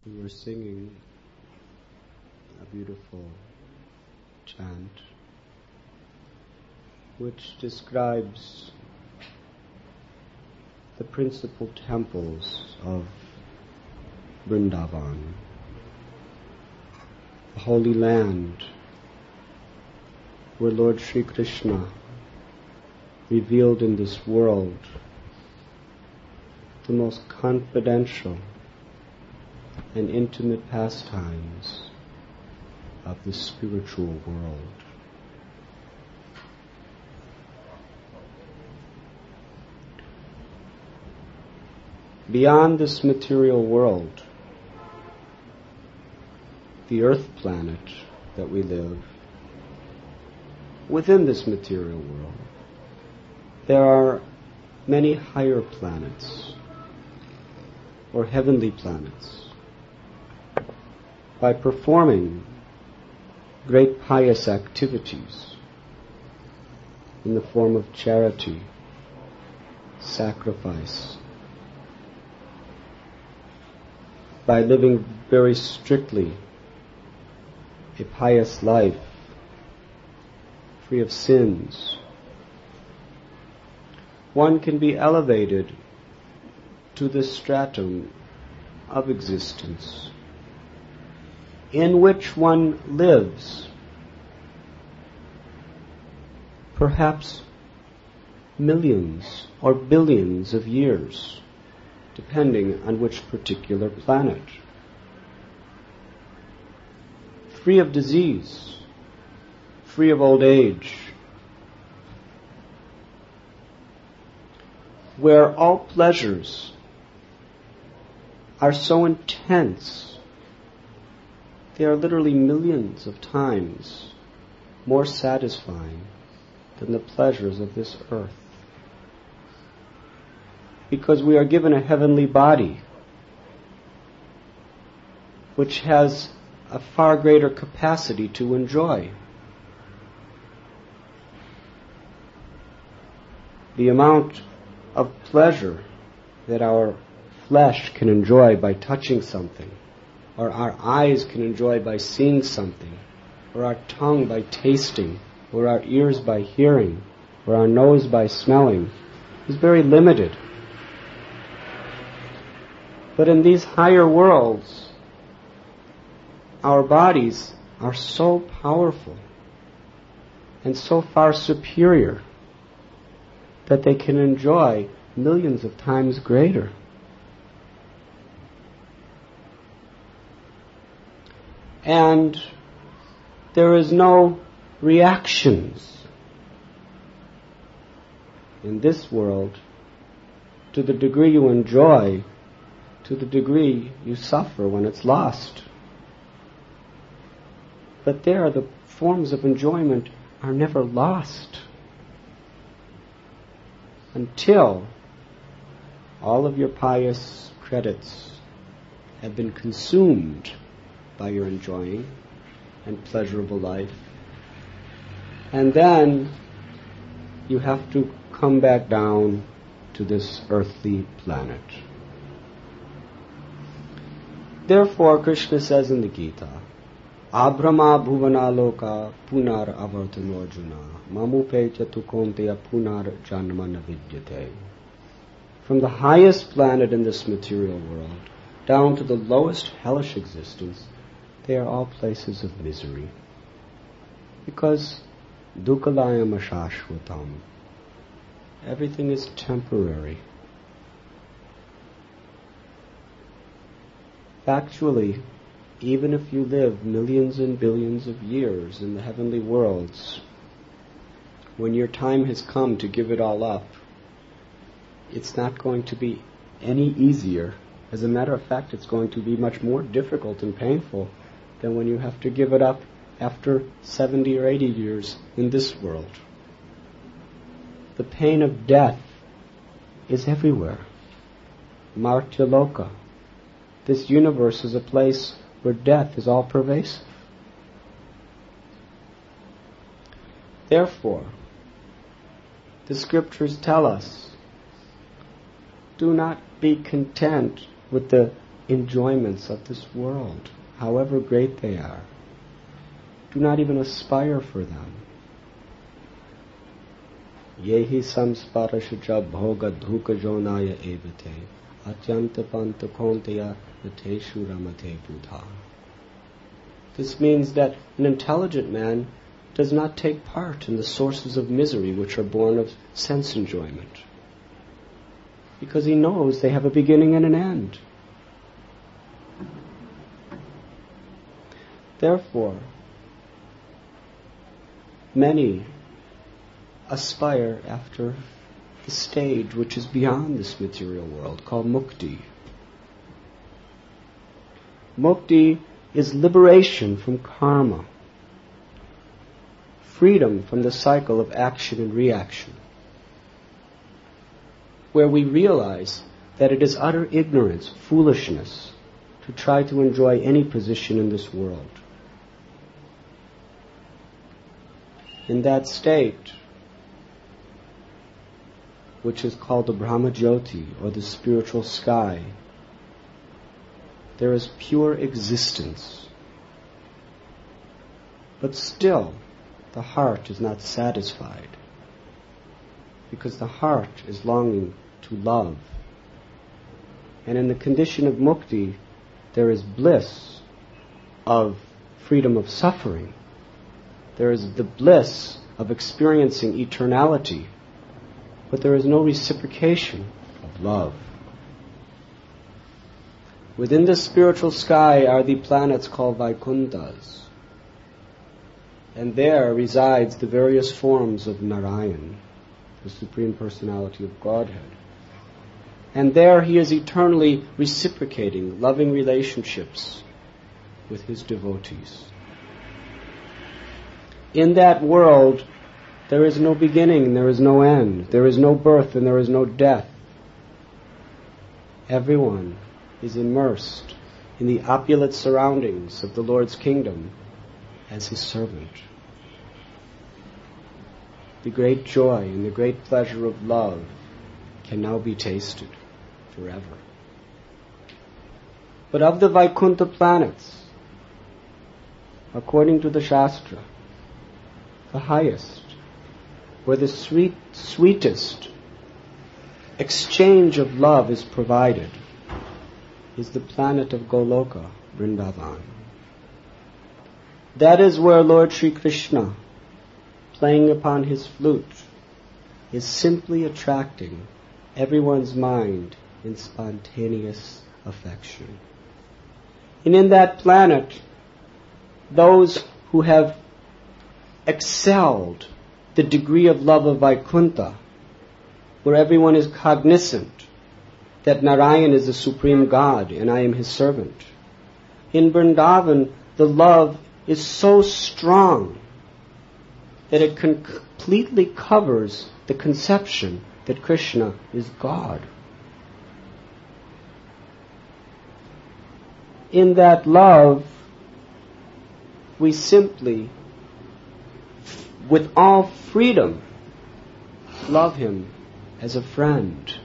We were singing a beautiful chant which describes the principal temples of Vrindavan, the holy land where Lord Sri Krishna revealed in this world the most confidential and intimate pastimes of the spiritual world. Beyond this material world, the earth planet that we live, within this material world, there are many higher planets or heavenly planets. By performing great pious activities in the form of charity, sacrifice, by living very strictly a pious life, free of sins, one can be elevated to the stratum of existence in which one lives perhaps millions or billions of years, depending on which particular planet. Free of disease, free of old age, where all pleasures are so intense, they are literally millions of times more satisfying than the pleasures of this earth. Because we are given a heavenly body which has a far greater capacity to enjoy. The amount of pleasure that our flesh can enjoy by touching something, or our eyes can enjoy by seeing something, or our tongue by tasting, or our ears by hearing, or our nose by smelling, is very limited. But in these higher worlds, our bodies are so powerful and so far superior that they can enjoy millions of times greater. And there is no reactions in this world to the degree you enjoy, to the degree you suffer when it's lost. But there, the forms of enjoyment are never lost until all of your pious credits have been consumed by your enjoying and pleasurable life. And then you have to come back down to this earthly planet. Therefore, Krishna says in the Gita, Abrahma bhuvana loka punar avartano arjuna mamupe chatukonteya punar janma navidyate. From the highest planet in this material world down to the lowest hellish existence, they are all places of misery. Because dukhalayam ashashvatam, everything is temporary. Factually, even if you live millions and billions of years in the heavenly worlds, when your time has come to give it all up, it's not going to be any easier. As a matter of fact, it's going to be much more difficult and painful than when you have to give it up after 70 or 80 years in this world. The pain of death is everywhere. Martya Loka. This universe is a place where death is all pervasive. Therefore, the scriptures tell us, do not be content with the enjoyments of this world, however great they are. Do not even aspire for them. Yehi samsparashaja bhoga dhuka jonaya evate atyanta panta konteya nateshu ramate buddha. This means that an intelligent man does not take part in the sources of misery which are born of sense enjoyment, because he knows they have a beginning and an end. Therefore, many aspire after the stage which is beyond this material world, called mukti. Mukti is liberation from karma, freedom from the cycle of action and reaction, where we realize that it is utter ignorance, foolishness, to try to enjoy any position in this world. In that state, which is called the Brahmajyoti, or the spiritual sky, there is pure existence. But still, the heart is not satisfied, because the heart is longing to love. And in the condition of mukti, there is bliss of freedom of suffering. There is the bliss of experiencing eternality, but there is no reciprocation of love. Within the spiritual sky are the planets called Vaikunthas, and there resides the various forms of Narayan, the Supreme Personality of Godhead. And there he is eternally reciprocating loving relationships with his devotees. In that world, there is no beginning and there is no end. There is no birth and there is no death. Everyone is immersed in the opulent surroundings of the Lord's kingdom as his servant. The great joy and the great pleasure of love can now be tasted forever. But of the Vaikuntha planets, according to the Shastra, the highest, where the sweetest exchange of love is provided, is the planet of Goloka, Vrindavan. That is where Lord Sri Krishna, playing upon his flute, is simply attracting everyone's mind in spontaneous affection. And in that planet, those who have excelled the degree of love of Vaikuntha, where everyone is cognizant that Narayan is the supreme God and I am his servant. In Vrindavan, the love is so strong that it completely covers the conception that Krishna is God. In that love, we simply, with all freedom, love him as a friend,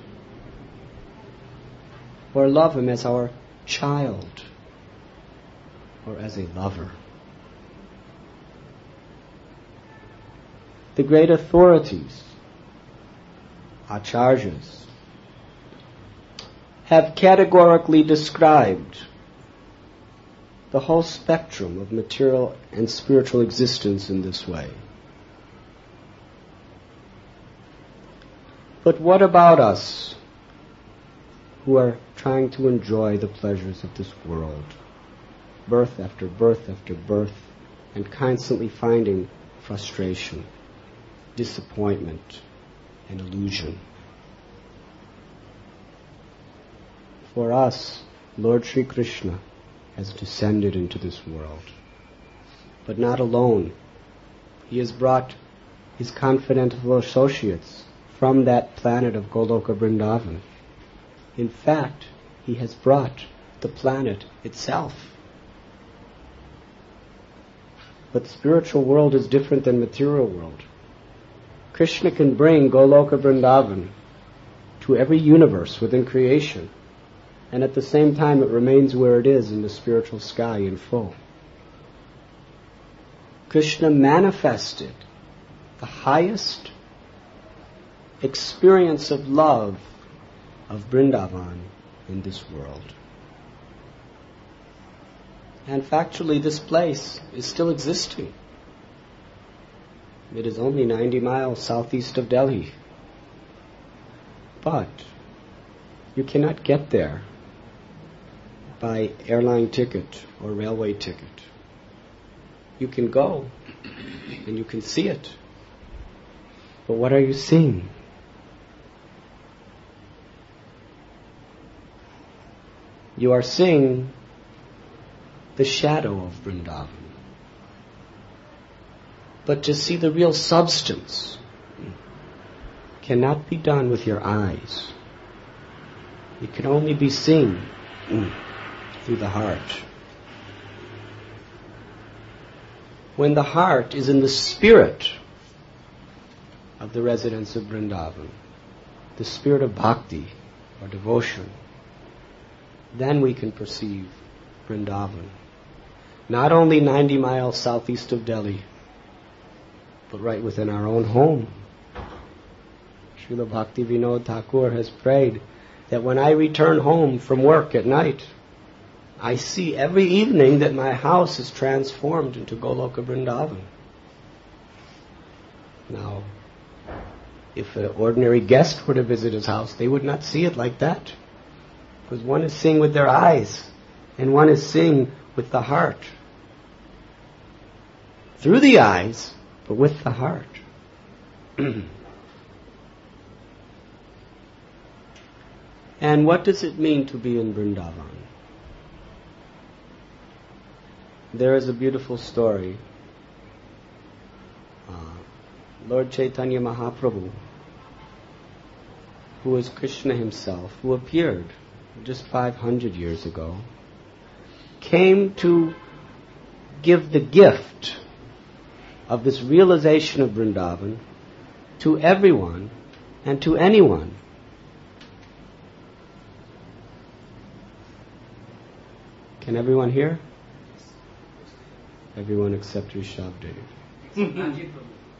or love him as our child, or as a lover. The great authorities, acharyas, have categorically described the whole spectrum of material and spiritual existence in this way. But what about us who are trying to enjoy the pleasures of this world, birth after birth after birth, and constantly finding frustration, disappointment, and illusion? For us, Lord Sri Krishna has descended into this world. But not alone. He has brought his confidential associates from that planet of Goloka Vrindavan. In fact, he has brought the planet itself. But the spiritual world is different than material world. Krishna can bring Goloka Vrindavan to every universe within creation And at the same time it remains where it is in the spiritual sky in full. Krishna manifested the highest experience of love of Vrindavan in this world. And factually this place is still existing. It is only 90 miles southeast of Delhi. But you cannot get there by airline ticket or railway ticket. You can go and you can see it. But what are you seeing? You are seeing the shadow of Vrindavan. But to see the real substance cannot be done with your eyes. It can only be seen through the heart. When the heart is in the spirit of the residents of Vrindavan, the spirit of bhakti or devotion, then we can perceive Vrindavan. Not only 90 miles southeast of Delhi, but right within our own home. Srila Bhakti Vinod Thakur has prayed that when I return home from work at night, I see every evening that my house is transformed into Goloka Vrindavan. Now, if an ordinary guest were to visit his house, they would not see it like that. Because one is seeing with their eyes, and one is seeing with the heart. Through the eyes, but with the heart. And what does it mean to be in Vrindavan? There is a beautiful story. Lord Chaitanya Mahaprabhu, who is Krishna himself, who appeared just 500 years ago, came to give the gift of this realization of Vrindavan to everyone and to anyone. Can everyone hear? Everyone except Rishabdev.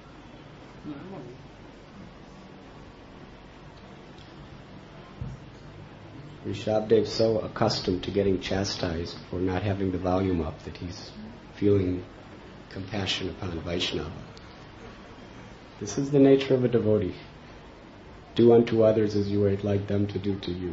Rishabdev's so accustomed to getting chastised for not having the volume up that he's feeling compassion upon Vaishnava. This is the nature of a devotee. Do unto others as you would like them to do to you.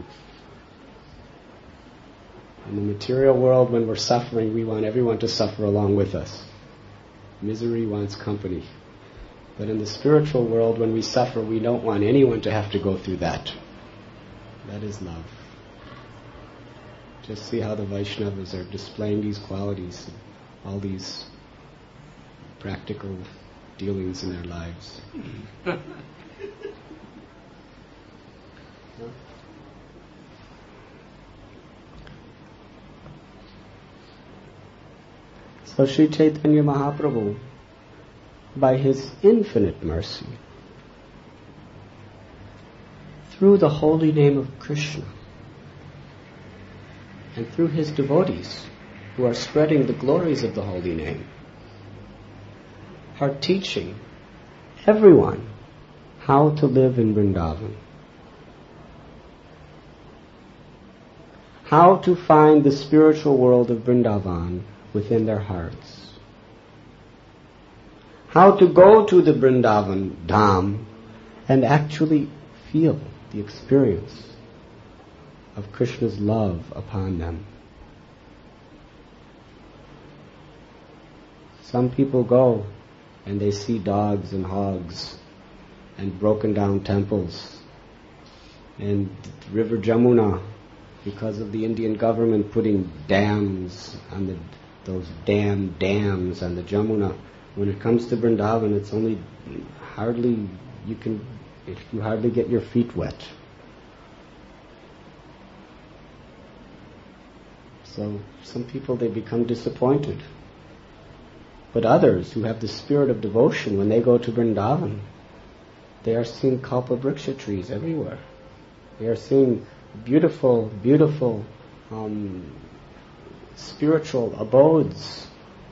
In the material world, when we're suffering, we want everyone to suffer along with us. Misery wants company. But in the spiritual world, when we suffer, we don't want anyone to have to go through that. That is love. Just see how the Vaishnavas are displaying these qualities, all these practical dealings in their lives. So Sri Chaitanya Mahaprabhu, by his infinite mercy, through the holy name of Krishna, and through his devotees who are spreading the glories of the holy name, are teaching everyone how to live in Vrindavan, how to find the spiritual world of Vrindavan within their hearts, how to go to the Vrindavan Dham and actually feel the experience of Krishna's love upon them. Some people go and they see dogs and hogs and broken down temples and River Jamuna, because of the Indian government putting dams on those dams on the Jamuna. When it comes to Vrindavan, it's only you hardly get your feet wet. So some people, they become disappointed. But others who have the spirit of devotion, when they go to Vrindavan, they are seeing kalpa vriksha trees everywhere. They are seeing beautiful, beautiful spiritual abodes,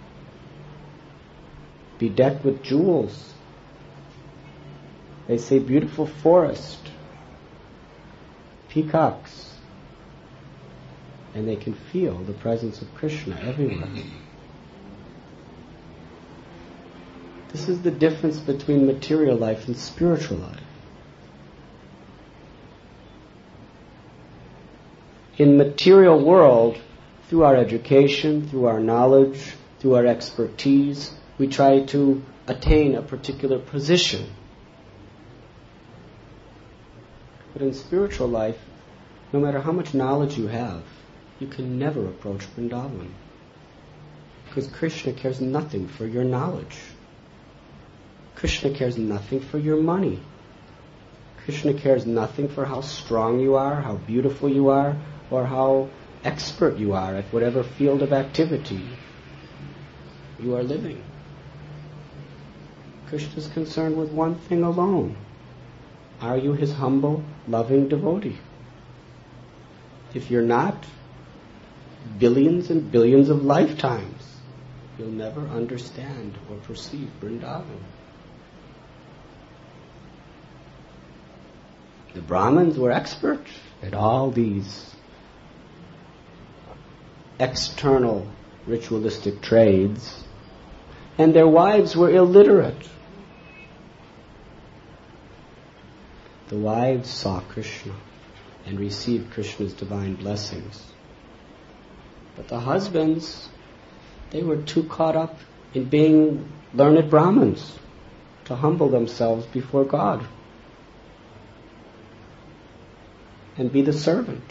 bedecked with jewels. They say beautiful forest, peacocks, and they can feel the presence of Krishna everywhere. This is the difference between material life and spiritual life. In material world, through our education, through our knowledge, through our expertise, we try to attain a particular position. But in spiritual life, no matter how much knowledge you have, you can never approach Vrindavan. Because Krishna cares nothing for your knowledge. Krishna cares nothing for your money. Krishna cares nothing for how strong you are, how beautiful you are, or how expert you are at whatever field of activity you are living. Krishna is concerned with one thing alone. Are you his humble, loving devotee? If you're not, billions and billions of lifetimes, you'll never understand or perceive Vrindavan. The Brahmins were expert at all these external ritualistic trades, and their wives were illiterate. The wives saw Krishna and received Krishna's divine blessings. But the husbands, they were too caught up in being learned Brahmins to humble themselves before God and be the servant.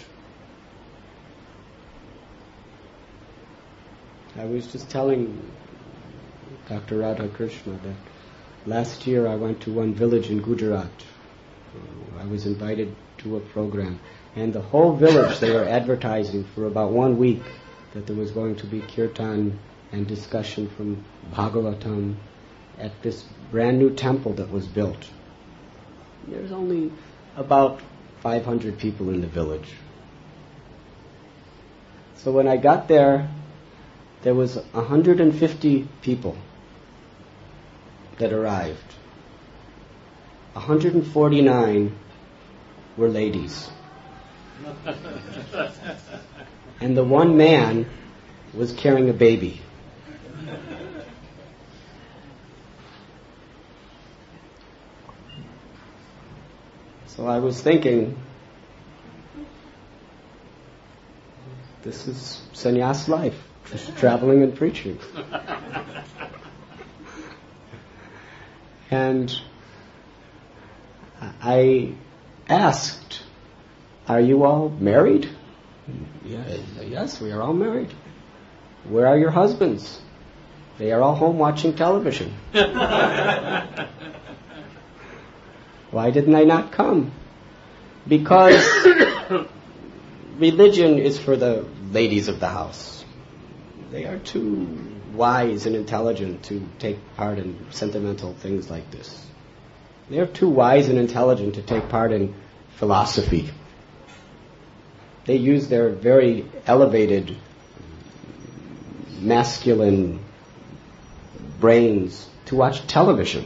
I was just telling Dr. Radha Krishna that last year I went to one village in Gujarat. I was invited to a program, and the whole village, they were advertising for about 1 week that there was going to be kirtan and discussion from Bhagavatam at this brand new temple that was built. There's only about 500 people in the village. So when I got there, there was 150 people that arrived. 149 were ladies. And the one man was carrying a baby. So I was thinking, this is sannyas life, just traveling and preaching. And I asked, are you all married? Yes, we are all married. Where are your husbands? They are all home watching television. Why didn't I not come? Because religion is for the ladies of the house. They are too wise and intelligent to take part in sentimental things like this. They are too wise and intelligent to take part in philosophy. They use their very elevated masculine brains to watch television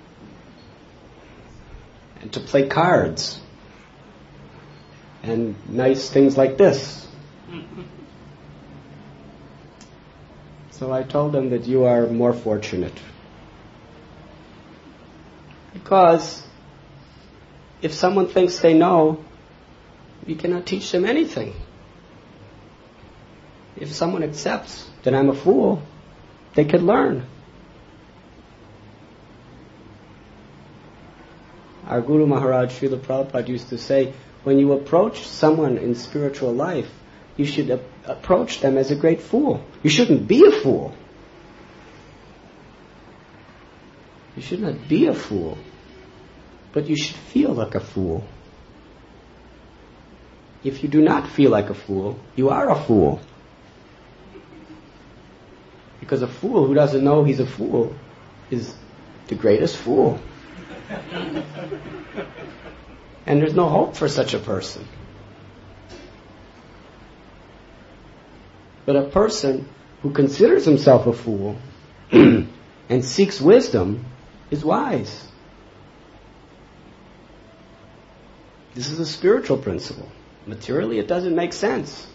and to play cards and nice things like this. So I told them that you are more fortunate. Because if someone thinks they know, you cannot teach them anything. If someone accepts that I'm a fool, they could learn. Our Guru Maharaj Srila Prabhupada used to say, when you approach someone in spiritual life, you should approach them as a great fool. You shouldn't be a fool. You should not be a fool, but you should feel like a fool. If you do not feel like a fool, you are a fool. Because a fool who doesn't know he's a fool is the greatest fool. And there's no hope for such a person. But a person who considers himself a fool and seeks wisdom is wise. This is a spiritual principle. Materially, it doesn't make sense.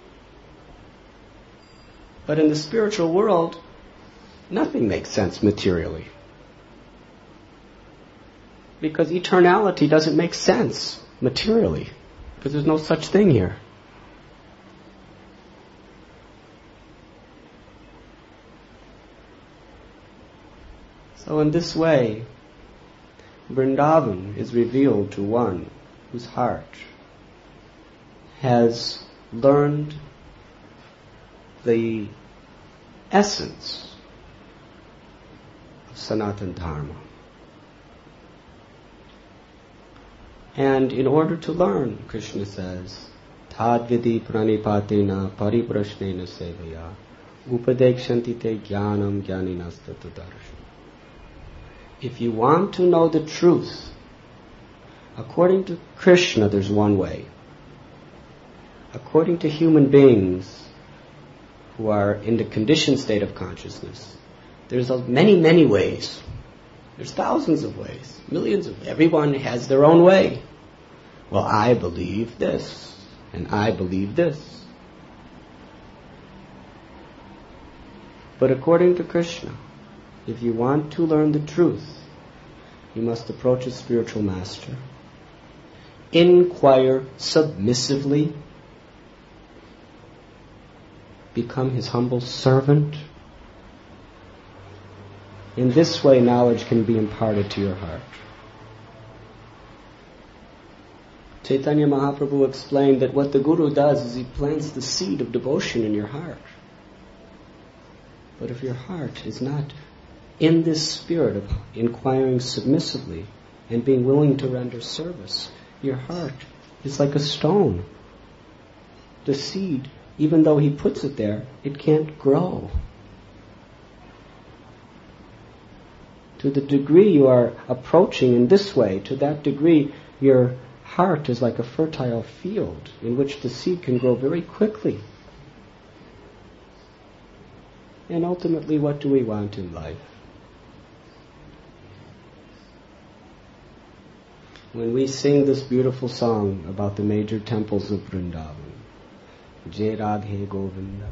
But in the spiritual world, nothing makes sense materially. Because eternality doesn't make sense materially. Because there's no such thing here. So in this way, Vrindavan is revealed to one whose heart has learned the essence of Sanatana Dharma. And in order to learn, Krishna says, Tadvidi pranipatena pariprashnena sevaya upadekshanti te jnanam jnaninastatu darshan. If you want to know the truth, according to Krishna, there's one way. According to human beings who are in the conditioned state of consciousness, there's many, many ways. There's thousands of ways, millions of ways. Everyone has their own way. Well, I believe this, and I believe this. But according to Krishna, if you want to learn the truth, you must approach a spiritual master. Inquire submissively. Become his humble servant. In this way, knowledge can be imparted to your heart. Chaitanya Mahaprabhu explained that what the Guru does is he plants the seed of devotion in your heart. But if your heart is not in this spirit of inquiring submissively and being willing to render service, your heart is like a stone. The seed, even though he puts it there, it can't grow. To the degree you are approaching in this way, to that degree your heart is like a fertile field in which the seed can grow very quickly. And ultimately, what do we want in life? When we sing this beautiful song about the major temples of Vrindavan, Jai Radhe Govinda,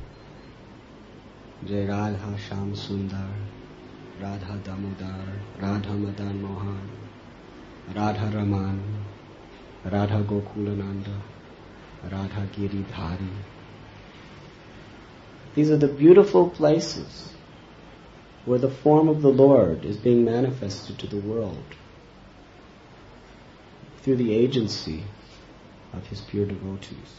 Jai Radha Sham Sundar, Radha Damodar, Radha Madan Mohan, Radha Raman, Radha Gokulananda, Radha Giridhari. These are the beautiful places where the form of the Lord is being manifested to the world through the agency of his pure devotees.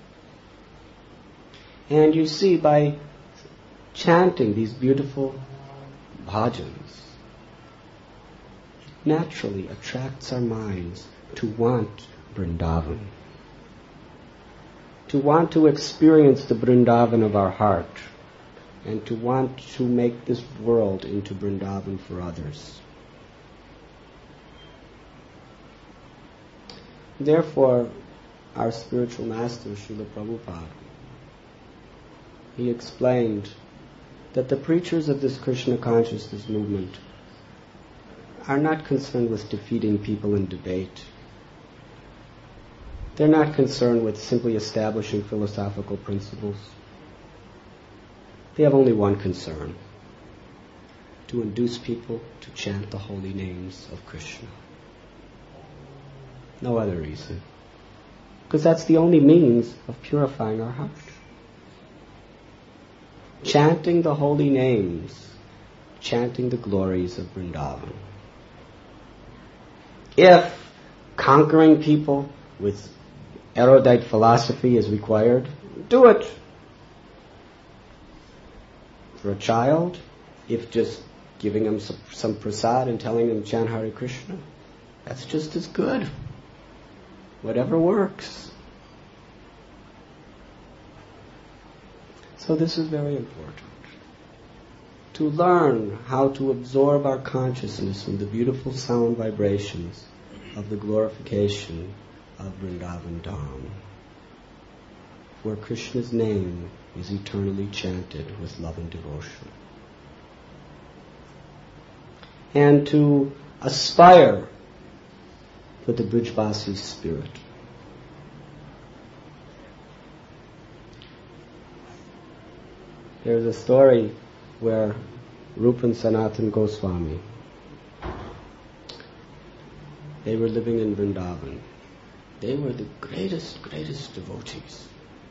And you see, by chanting these beautiful bhajans, it naturally attracts our minds to want Vrindavan, to want to experience the Vrindavan of our heart, and to want to make this world into Vrindavan for others. Therefore, our spiritual master, Srila Prabhupada, he explained that the preachers of this Krishna consciousness movement are not concerned with defeating people in debate. They're not concerned with simply establishing philosophical principles. They have only one concern: to induce people to chant the holy names of Krishna. No other reason. Because that's the only means of purifying our heart. Chanting the holy names, chanting the glories of Vrindavan. If conquering people with erudite philosophy is required, do it. For a child, if just giving them some prasad and telling them chant Hare Krishna, that's just as good. Whatever works. So this is very important. To learn how to absorb our consciousness in the beautiful sound vibrations of the glorification of Vrindavan Dham, where Krishna's name is eternally chanted with love and devotion. And to aspire for the Brijvasi spirit. There's a story where Rupa and Sanatana Goswami, they were living in Vrindavan. They were the greatest devotees.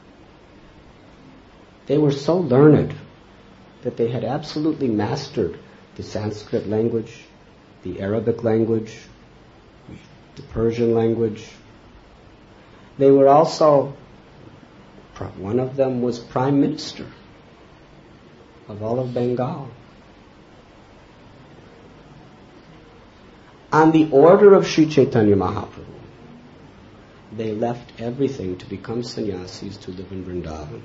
They were so learned that they had absolutely mastered the Sanskrit language, the Arabic language, the Persian language. They were also, one of them was Prime Minister of all of Bengal. On the order of Sri Chaitanya Mahaprabhu, they left everything to become sannyasis to live in Vrindavan.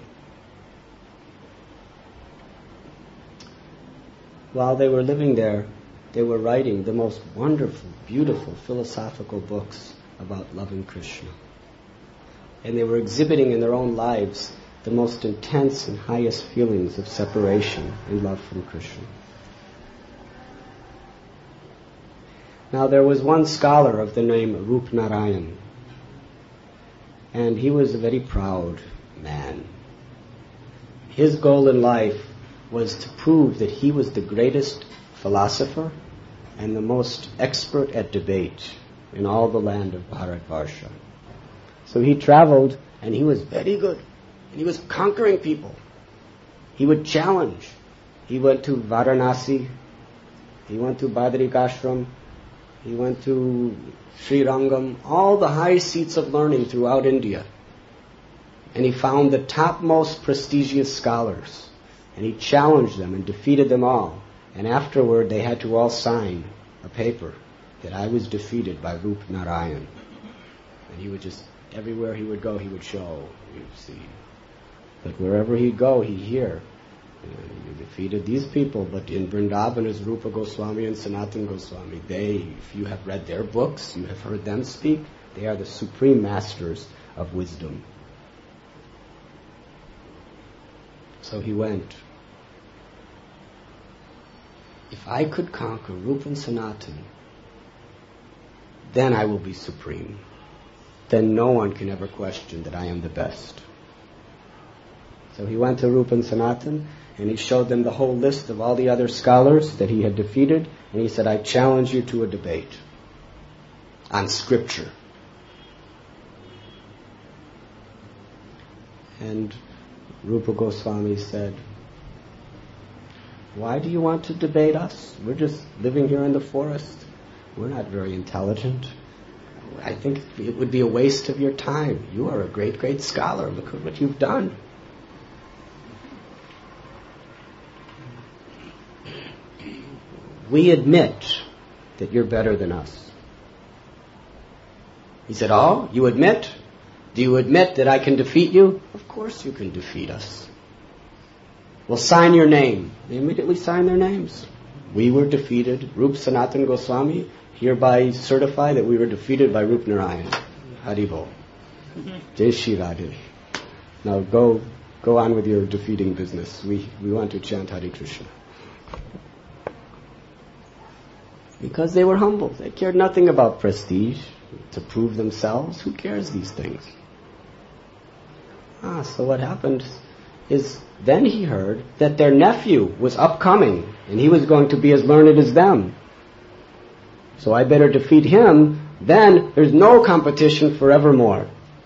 While they were living there, they were writing the most wonderful, beautiful philosophical books about loving Krishna. And they were exhibiting in their own lives the most intense and highest feelings of separation and love from Krishna. Now there was one scholar of the name Rup Narayan, and he was a very proud man. His goal in life was to prove that he was the greatest philosopher and the most expert at debate in all the land of Bharatvarsha. So he traveled, and he was very good. And he was conquering people. He would challenge. He went to Varanasi. He went to Badrikashram. He went to Sri Rangam, all the high seats of learning throughout India. And he found the topmost prestigious scholars. And he challenged them and defeated them all. And afterward, they had to all sign a paper that I was defeated by Rup Narayan. And he would just, everywhere he would go, he would show, you see. But wherever he'd go, he'd hear, you defeated these people, but in Vrindavan is Rupa Goswami and Sanatana Goswami. They, if you have read their books, you have heard them speak, they are the supreme masters of wisdom. So he went. If I could conquer Rupa and Sanatana, then I will be supreme. Then no one can ever question that I am the best. So he went to Rupa and Sanatana, and he showed them the whole list of all the other scholars that he had defeated, and he said, I challenge you to a debate on scripture. And Rupa Goswami said, why do you want to debate us? We're just living here in the forest. We're not very intelligent. I think it would be a waste of your time. You are a great scholar. Look at what you've done. We admit that you're better than us. He said, oh, you admit? Do you admit that I can defeat you? Of course you can defeat us. Well, sign your name. They immediately signed their names. We were defeated. Rup Sanatana Goswami hereby certify that we were defeated by Rup Narayan. Haribol. Jai Shri Radhe. Now go on with your defeating business. We want to chant Hare Krishna. Because they were humble. They cared nothing about prestige, to prove themselves. Who cares these things? So what happened is then he heard that their nephew was upcoming and he was going to be as learned as them. So I better defeat him, then there's no competition forevermore.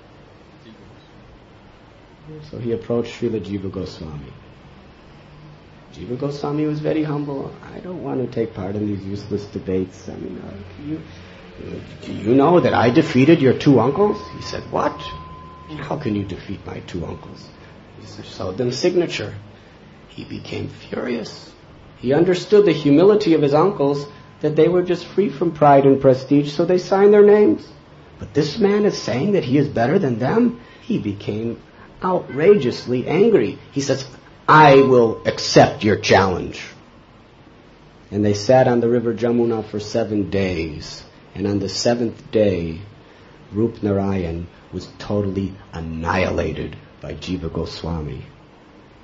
So he approached Srila Jiva Goswami. Jiva Goswami was very humble. I don't want to take part in these useless debates. I mean, do you know that I defeated your two uncles? He said, what? How can you defeat my two uncles? He showed them signature. He became furious. He understood the humility of his uncles, that they were just free from pride and prestige, so they signed their names. But this man is saying that he is better than them? He became outrageously angry. He says, I will accept your challenge. And they sat on the river Jamuna for 7 days. And on the 7th day, Rup Narayan was totally annihilated by Jiva Goswami.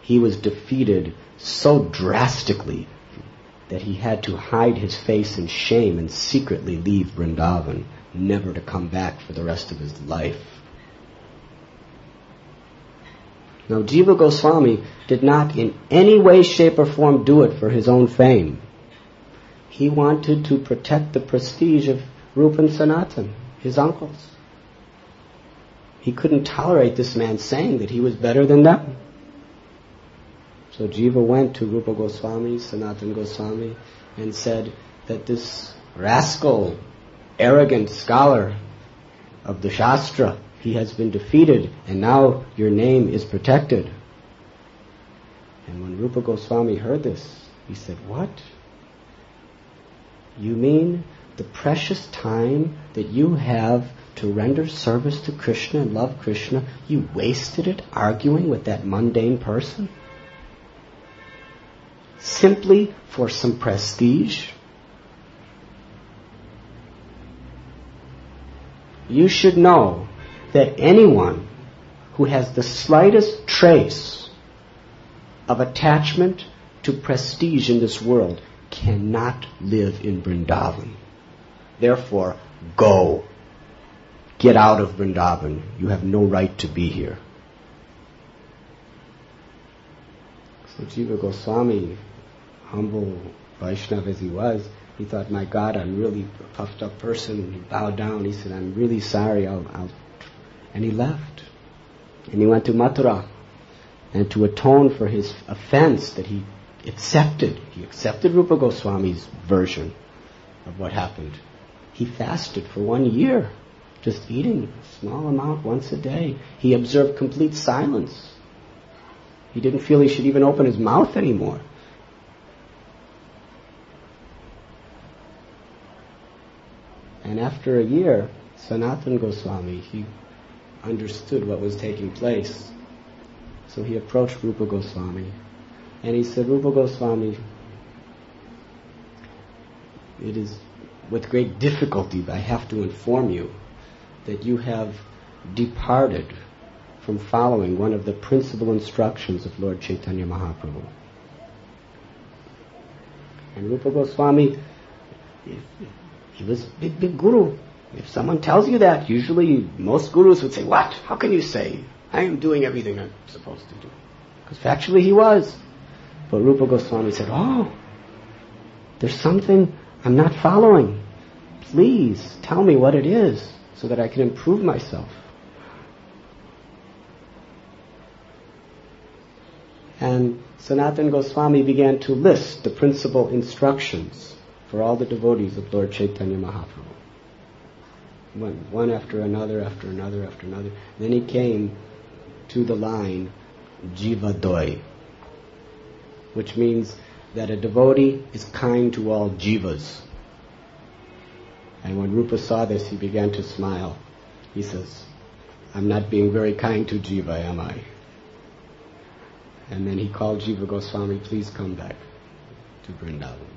he was defeated so drastically that he had to hide his face in shame and secretly leave Vrindavan, never to come back for the rest of his life. Now, Jiva Goswami did not in any way, shape, or form do it for his own fame. He wanted to protect the prestige of Rupa and Sanatan, his uncles. He couldn't tolerate this man saying that he was better than them. So Jiva went to Rupa Goswami, Sanatan Goswami, and said that this rascal, arrogant scholar of the Shastra, he has been defeated, and now your name is protected. And when Rupa Goswami heard this, he said, "What? You mean the precious time that you have to render service to Krishna and love Krishna, you wasted it arguing with that mundane person? Simply for some prestige? You should know that anyone who has the slightest trace of attachment to prestige in this world cannot live in Vrindavan. Therefore, go. Get out of Vrindavan. You have no right to be here." So Jiva Goswami, humble Vaishnava as he was, he thought, "My God, I'm really a puffed up person." He bowed down. He said, "I'm really sorry. And he left. And he went to Mathura. And to atone for his offense that he accepted Rupa Goswami's version of what happened. He fasted for 1 year, just eating a small amount once a day. He observed complete silence. He didn't feel he should even open his mouth anymore. And after a year, Sanatan Goswami, he understood what was taking place. So he approached Rupa Goswami and he said, "Rupa Goswami, it is with great difficulty I have to inform you that you have departed from following one of the principal instructions of Lord Chaitanya Mahaprabhu." And Rupa Goswami, he was a big guru. If someone tells you that, usually most gurus would say, "What? How can you say? I am doing everything I'm supposed to do." Because factually he was. But Rupa Goswami said, "Oh, there's something I'm not following. Please tell me what it is so that I can improve myself." And Sanatan Goswami began to list the principal instructions for all the devotees of Lord Chaitanya Mahaprabhu. One after another, after another, after another. Then he came to the line, Jiva Doi, which means that a devotee is kind to all jivas. And when Rupa saw this, he began to smile. He says, "I'm not being very kind to jiva, am I?" And then he called Jiva Goswami, "Please come back to Vrindavan."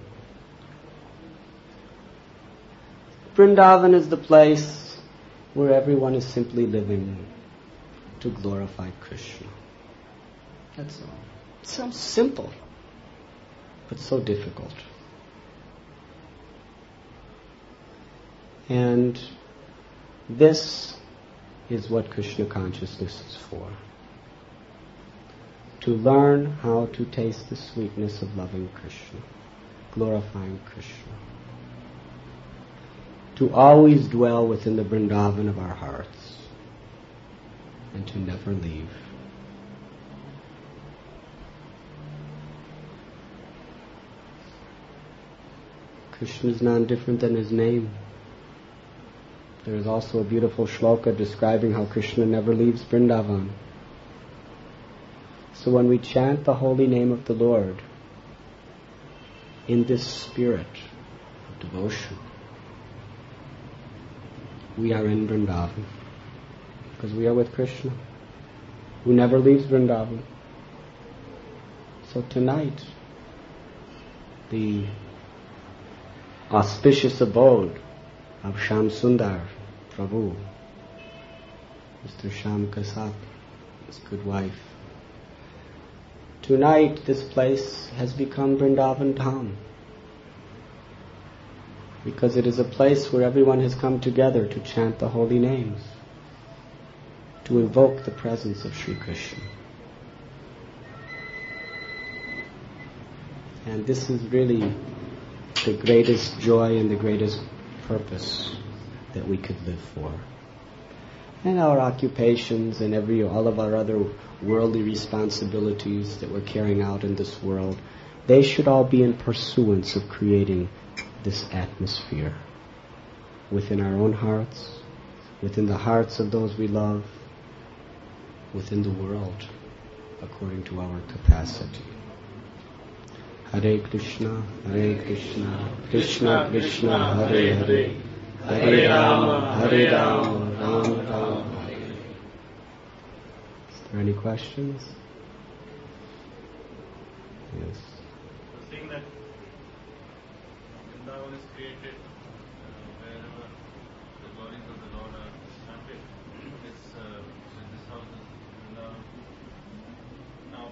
Vrindavan is the place where everyone is simply living to glorify Krishna. That's all. It sounds simple, but so difficult. And this is what Krishna consciousness is for. To learn how to taste the sweetness of loving Krishna, glorifying Krishna. To always dwell within the Vrindavan of our hearts and to never leave. Krishna is none different than his name. There is also a beautiful shloka describing how Krishna never leaves Vrindavan. So when we chant the holy name of the Lord in this spirit of devotion, we are in Vrindavan because we are with Krishna, who never leaves Vrindavan. So tonight, the auspicious abode of Sham Sundar Prabhu, Mr. Sham Kasap, his good wife, Tonight, this place has become Vrindavan Dham, because it is a place where everyone has come together to chant the holy names, to invoke the presence of Sri Krishna. And this is really the greatest joy and the greatest purpose that we could live for. And our occupations and all of our other worldly responsibilities that we're carrying out in this world, they should all be in pursuance of creating this atmosphere within our own hearts, within the hearts of those we love, within the world, according to our capacity. Hare Krishna, Krishna Krishna, Hare Hare, Hare Rama, Rama Rama, Hare Hare. Is there any questions? Yes. The thing that Vrindavan is created wherever the glories of the Lord are chanted, this house is Vrindavan. Now,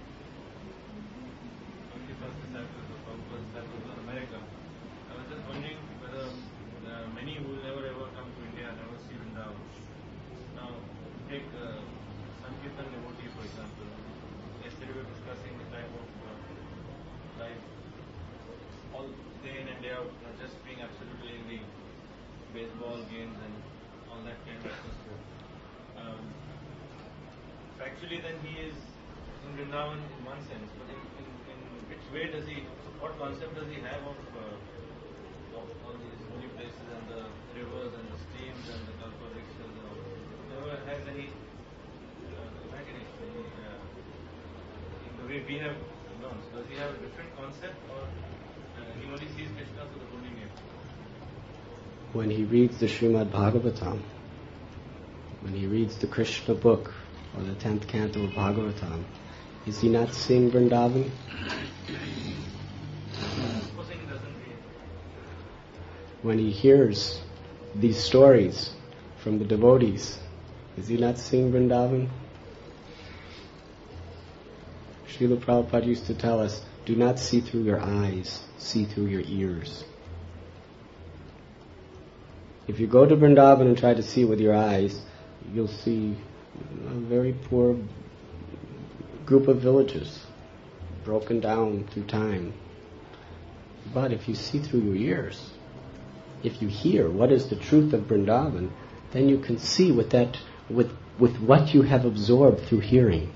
21st disciples of Prabhupada's disciples in America. I was just wondering whether many who will never ever come to India never see Vrindavan. Now, take Sankirtan devotee, for example. Yesterday we were discussing the type of life all day in and day out, just being absolutely in the baseball games and all that kind of atmosphere. Factually, then he is in Vrindavan in one sense, but in which way does he, what concept does he have of all these holy places and the rivers and the streams and the kalparikshas and all? Never has any imagination in the way we have learned. Does he have a different concept, or he only sees Krishna through the holy name? When he reads the Srimad Bhagavatam, when he reads the Krishna book or the 10th canto of Bhagavatam, is he not seeing Vrindavan? Supposing he doesn't read. When he hears these stories from the devotees, is he not seeing Vrindavan? Srila Prabhupada used to tell us, do not see through your eyes, see through your ears. If you go to Vrindavan and try to see with your eyes, you'll see a very poor group of villages, broken down through time. But if you see through your ears, if you hear what is the truth of Vrindavan, then you can see with what you have absorbed through hearing.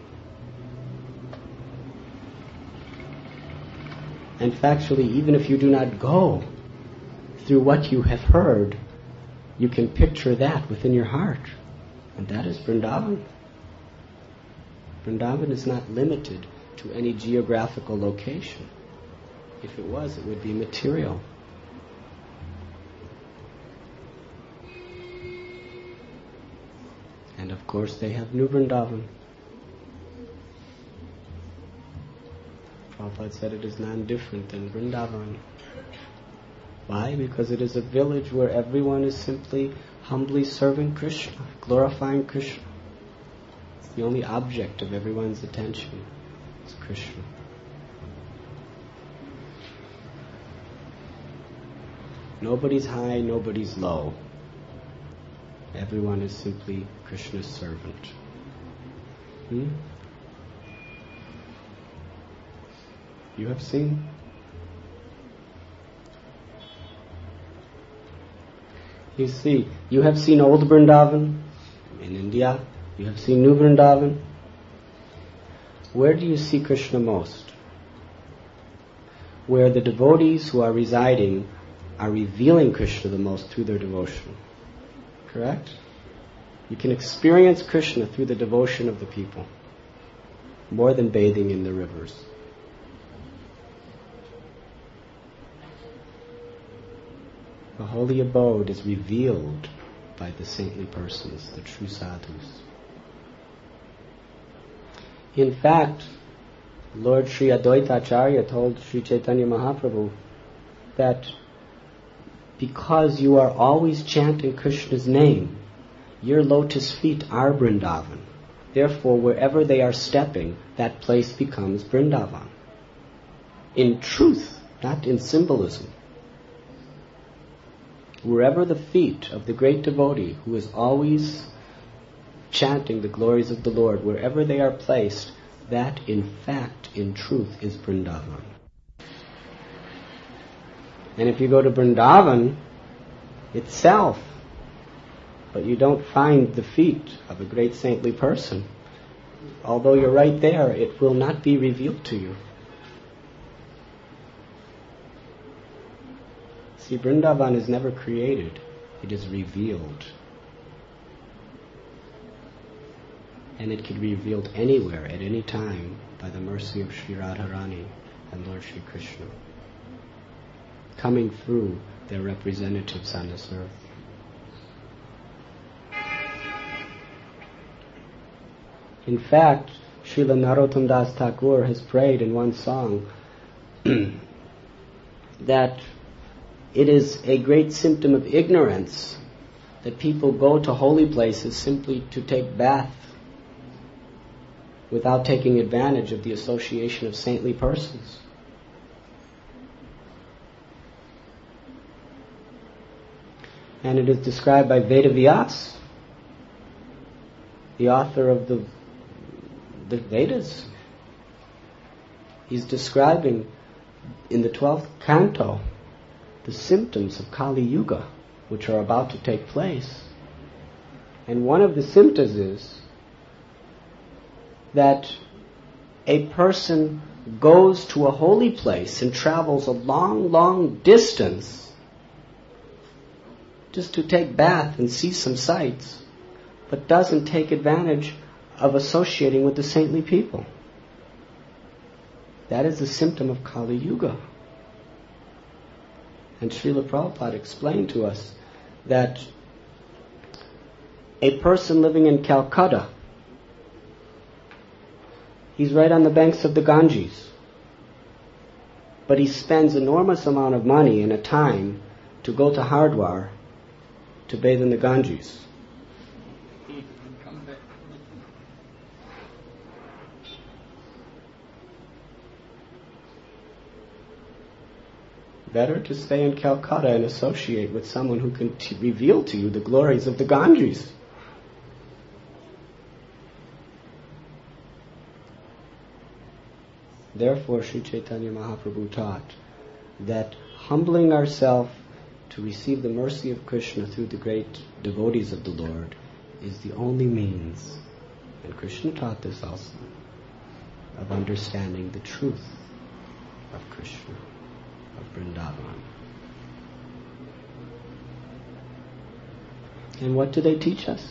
And factually, even if you do not go through what you have heard, you can picture that within your heart. And that is Vrindavan. Vrindavan is not limited to any geographical location. If it was, it would be material. And of course they have New Vrindavan. Prabhupada said it is non-different than Vrindavan. Why? Because it is a village where everyone is simply humbly serving Krishna, glorifying Krishna. It's the only object of everyone's attention. It's Krishna. Nobody's high, nobody's low. Everyone is simply Krishna's servant. You have seen? You see, you have seen old Vrindavan in India. You have seen New Vrindavan. Where do you see Krishna most? Where the devotees who are residing are revealing Krishna the most through their devotion. Correct? You can experience Krishna through the devotion of the people, more than bathing in the rivers. The holy abode is revealed by the saintly persons, the true sadhus. In fact, Lord Sri Advaita Acharya told Sri Chaitanya Mahaprabhu that because you are always chanting Krishna's name, your lotus feet are Vrindavan. Therefore, wherever they are stepping, that place becomes Vrindavan. In truth, not in symbolism. Wherever the feet of the great devotee, who is always chanting the glories of the Lord, wherever they are placed, that in fact, in truth, is Vrindavan. And if you go to Vrindavan itself, but you don't find the feet of a great saintly person, although you're right there, it will not be revealed to you. See, Vrindavan is never created, it is revealed. And it can be revealed anywhere, at any time, by the mercy of Sri Radharani and Lord Sri Krishna, coming through their representatives on this earth. In fact, Srila Narottam Das Thakur has prayed in one song that it is a great symptom of ignorance that people go to holy places simply to take bath without taking advantage of the association of saintly persons. And it is described by Vedavyas, the author of the Vedas. He's describing in the 12th canto the symptoms of Kali Yuga, which are about to take place. And one of the symptoms is that a person goes to a holy place and travels a long, long distance just to take bath and see some sights, but doesn't take advantage of associating with the saintly people. That is the symptom of Kali Yuga. And Srila Prabhupada explained to us that a person living in Calcutta, he's right on the banks of the Ganges, but he spends enormous amount of money and a time to go to Hardwar to bathe in the Ganges. Better to stay in Calcutta and associate with someone who can reveal to you the glories of the Ganges. Therefore, Sri Chaitanya Mahaprabhu taught that humbling ourselves to receive the mercy of Krishna through the great devotees of the Lord is the only means, and Krishna taught this also, of understanding the truth of Krishna, of Vrindavan. And what do they teach us?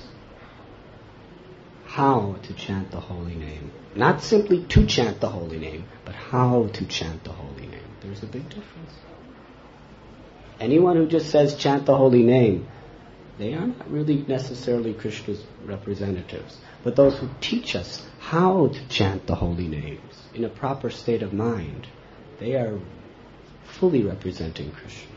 How to chant the holy name. Not simply to chant the holy name, but how to chant the holy name. There's a big difference. Anyone who just says chant the holy name, they are not really necessarily Krishna's representatives. But those who teach us how to chant the holy names in a proper state of mind, they are fully representing Krishna.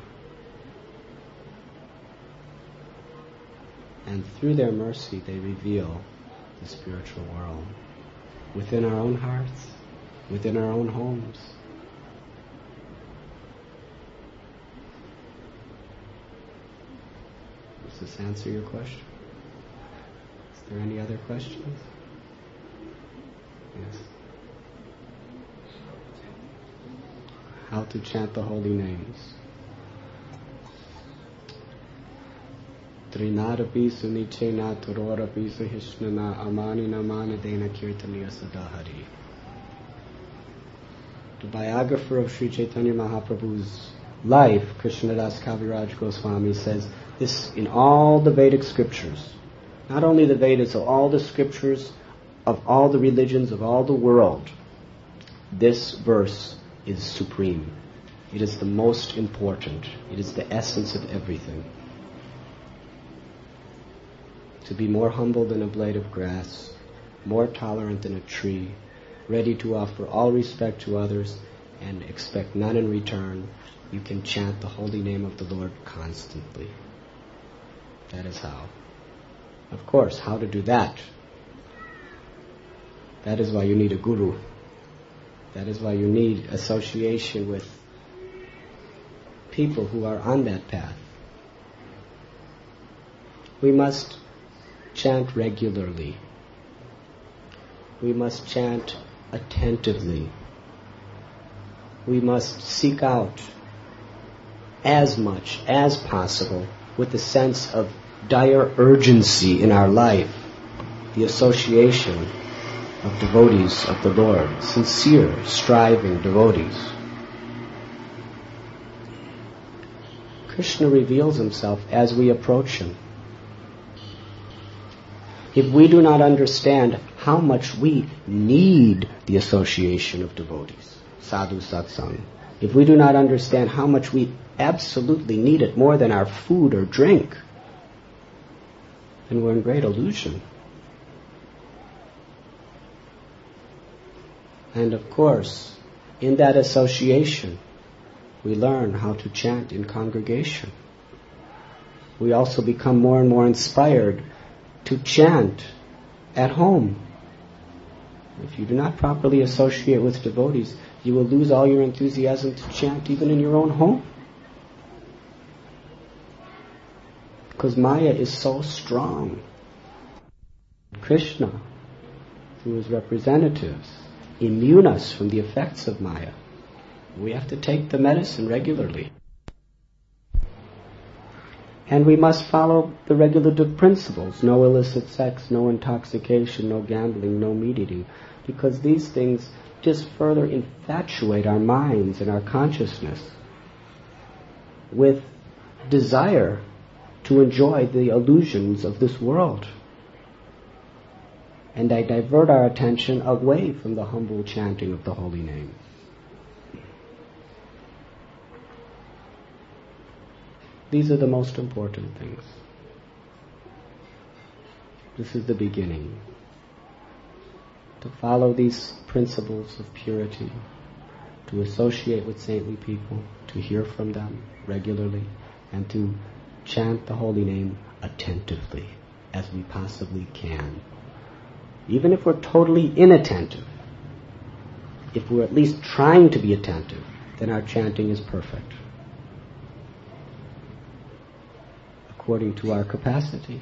And through their mercy, they reveal the spiritual world within our own hearts, within our own homes. Does this answer your question? Is there any other questions? Yes. How to chant the holy names. Trinarapi sunichena turorapi suhishnana amani namana dena kirtaniya sadahari. The biographer of Sri Chaitanya Mahaprabhu's life, Krishnadas Kaviraj Goswami, says this in all the Vedic scriptures. Not only the Vedas, so all the scriptures of all the religions of all the world. This verse is supreme. It is the most important. It is the essence of everything. To be more humble than a blade of grass, more tolerant than a tree, ready to offer all respect to others and expect none in return, you can chant the holy name of the Lord constantly. That is how. Of course, how to do that? That is why you need a guru. That is why you need association with people who are on that path. We must chant regularly. We must chant attentively. We must seek out as much as possible, with a sense of dire urgency in our life, the association of devotees of the Lord, sincere, striving devotees. Krishna reveals himself as we approach him. If we do not understand how much we need the association of devotees, sadhu satsang, if we do not understand how much we absolutely need it more than our food or drink, then we're in great illusion. And of course, in that association, we learn how to chant in congregation. We also become more and more inspired to chant at home. If you do not properly associate with devotees, you will lose all your enthusiasm to chant even in your own home. Because Maya is so strong. Krishna, through his representatives, immune us from the effects of Maya. We have to take the medicine regularly. And we must follow the regulative principles. No illicit sex, no intoxication, no gambling, no meat eating. Because these things just further infatuate our minds and our consciousness with desire to enjoy the illusions of this world. And they divert our attention away from the humble chanting of the holy name. These are the most important things. This is the beginning. To follow these principles of purity, to associate with saintly people, to hear from them regularly, and to chant the holy name attentively as we possibly can. Even if we're totally inattentive, if we're at least trying to be attentive, then our chanting is perfect, according to our capacity.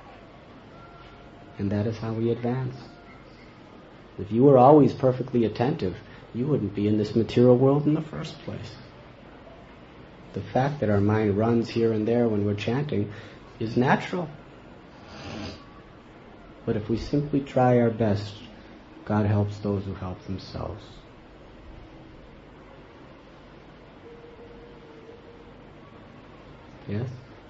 And that is how we advance. If you were always perfectly attentive, you wouldn't be in this material world in the first place. The fact that our mind runs here and there when we're chanting is natural. But if we simply try our best, God helps those who help themselves. Yes?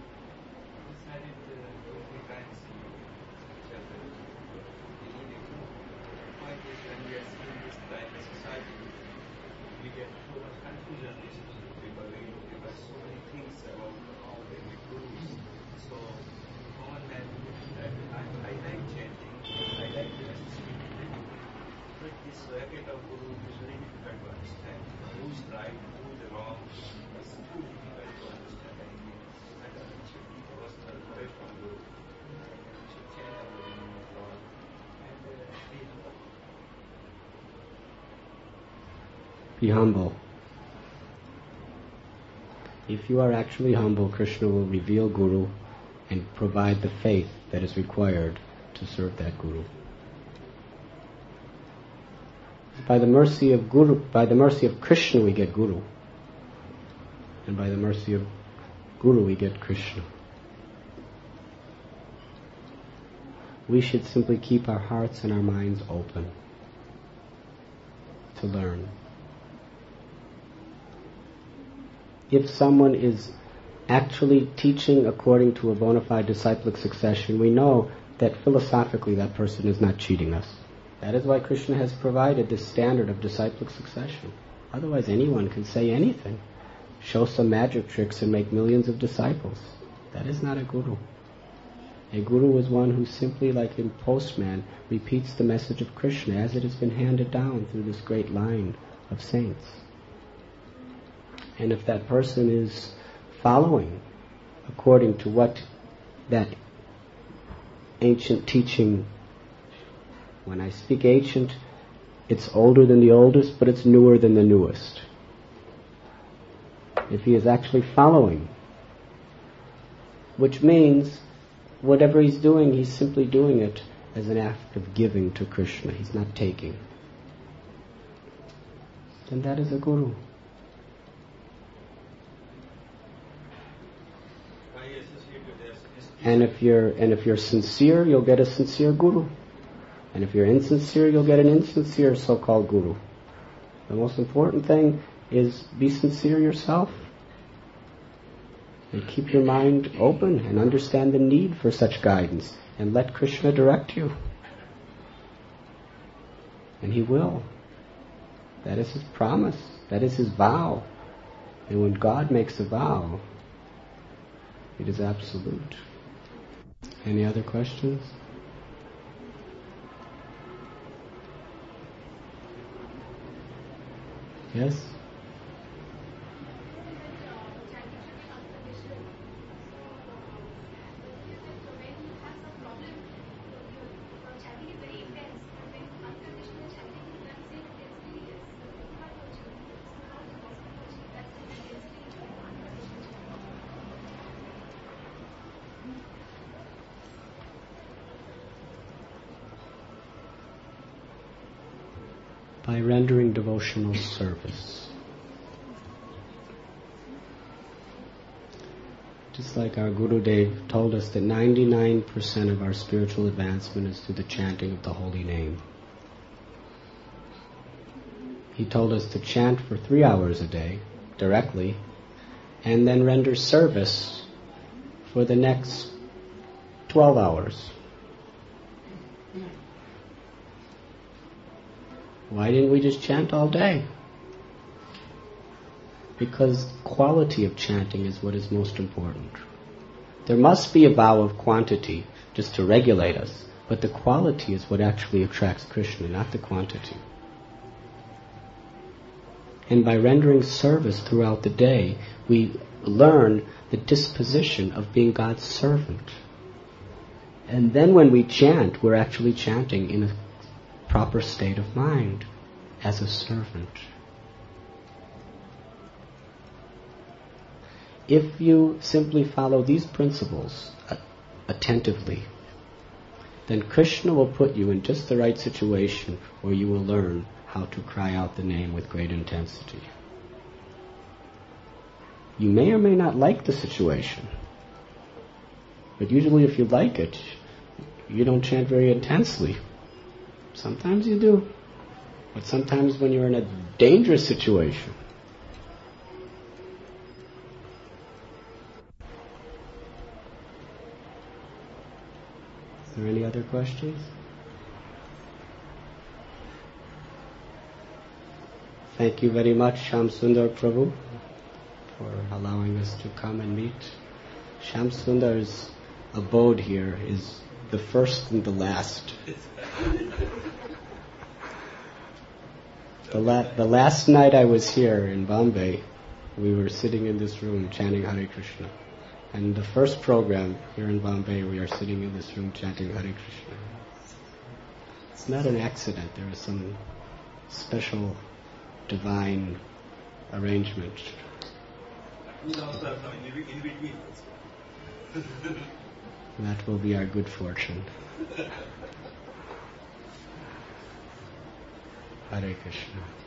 Be humble. If you are actually humble, Krishna will reveal Guru and provide the faith that is required to serve that Guru. By the mercy of Krishna we get Guru. And by the mercy of Guru we get Krishna. We should simply keep our hearts and our minds open to learn. If someone is actually teaching according to a bona fide disciplic succession, we know that philosophically that person is not cheating us. That is why Krishna has provided this standard of disciplic succession. Otherwise anyone can say anything, show some magic tricks and make millions of disciples. That is not a guru. A guru is one who simply, like a postman, repeats the message of Krishna as it has been handed down through this great line of saints. And if that person is following according to what that ancient teaching, when I speak ancient, It's older than the oldest, but it's newer than the newest. If he is actually following, which means whatever he's doing, he's simply doing it as an act of giving to Krishna. He's not taking. Then that is a guru. And if you're sincere, you'll get a sincere guru. And if you're insincere, you'll get an insincere so-called guru. The most important thing is be sincere yourself. And keep your mind open and understand the need for such guidance. And let Krishna direct you. And he will. That is his promise. That is his vow. And when God makes a vow, it is absolute. Any other questions? Yes? By rendering devotional service. Just like our Gurudev told us that 99% of our spiritual advancement is through the chanting of the holy name. He told us to chant for 3 hours a day, directly, and then render service for the next 12 hours. Why didn't we just chant all day? Because quality of chanting is what is most important. There must be a vow of quantity just to regulate us, but the quality is what actually attracts Krishna, not the quantity. And by rendering service throughout the day, we learn the disposition of being God's servant. And then when we chant, we're actually chanting in a proper state of mind, as a servant. If you simply follow these principles attentively, then Krishna will put you in just the right situation where you will learn how to cry out the name with great intensity. You may or may not like the situation, but usually if you like it, you don't chant very intensely. Sometimes you do, but sometimes when you're in a dangerous situation. Is there any other questions? Thank you very much, Shyam Sundar Prabhu, for allowing us to come and meet. Shyam Sundar's abode here is the first and the last. The last night I was here in Bombay, we were sitting in this room chanting Hare Krishna. And the first program here in Bombay, we are sitting in this room chanting Hare Krishna. It's not an accident. There is some special divine arrangement. That will be our good fortune. Hare Krishna.